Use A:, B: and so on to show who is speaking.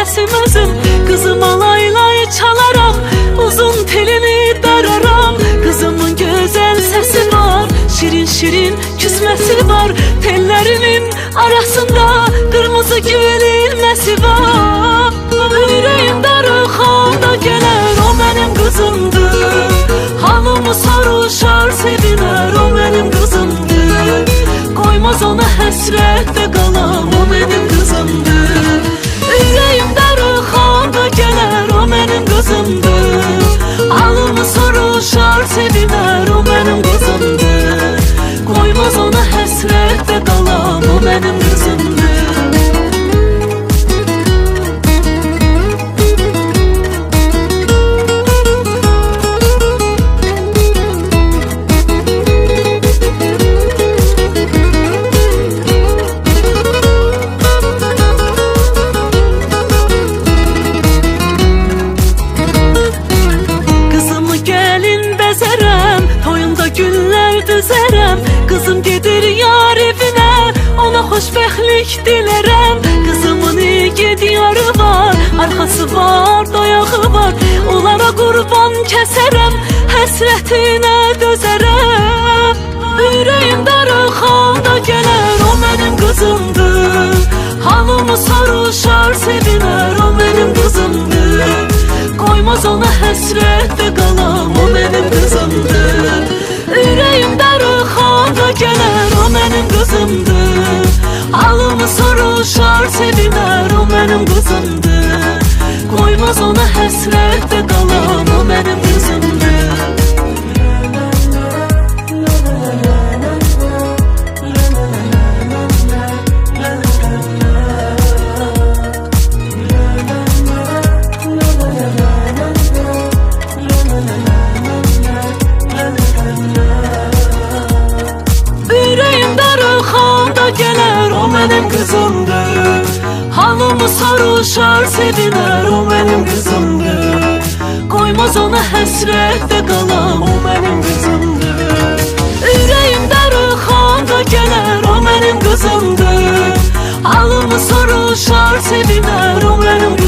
A: səsim özüm. Qızıma laylay çalaram, uzun telini dararam. Qızımın gözəl səsi var, şirin şirin küsməsi var. Tellərinin arasında qırmızı gül ilməsi var. Ürəyim darıxanda gələr, o mənim qızımdır. Halımı soruşar, sevinər, o mənim qızımdır. Qoymaz ona həsrətdə qalam, o mənim qızımdır. Ürəyim darıxanda gələr, o mənim qızımdır. Halımı soruşar, sevinər, o mənim qızımdır. Qoymaz ona həsrətdə qalam, o mənim qızımdır. Kızım gedir yar evine, ona xoşbəxtlik dilərəm. Kızımın igid yarı var, arxası var, dayağı var. Onlara qurban kəsərəm, həsrətinə dözərəm. Ürəyim darıxanda gələr, o mənim qızımdır. Halımı soruşar, sevinər, o mənim qızımdır. Qoymaz ona həsrətdə qalam, o mənim qızımdır. Ürəyim darıxanda gələr, o mənim qızımdır. Halımı soruşar, sevinər, o mənim qızımdır. Qoymaz ona həsrətdə qalam, o mənim qızımdır. Gələr, o mənim qızımdır. Halımı soruşar, sevinər, o mənim qızımdır. Qoymaz ona həsrətdə qalam, o mənim qızımdır. Ürəyim darıxanda gələr, o mənim qızımdır. Halımı soruşar, sevinər, o mənim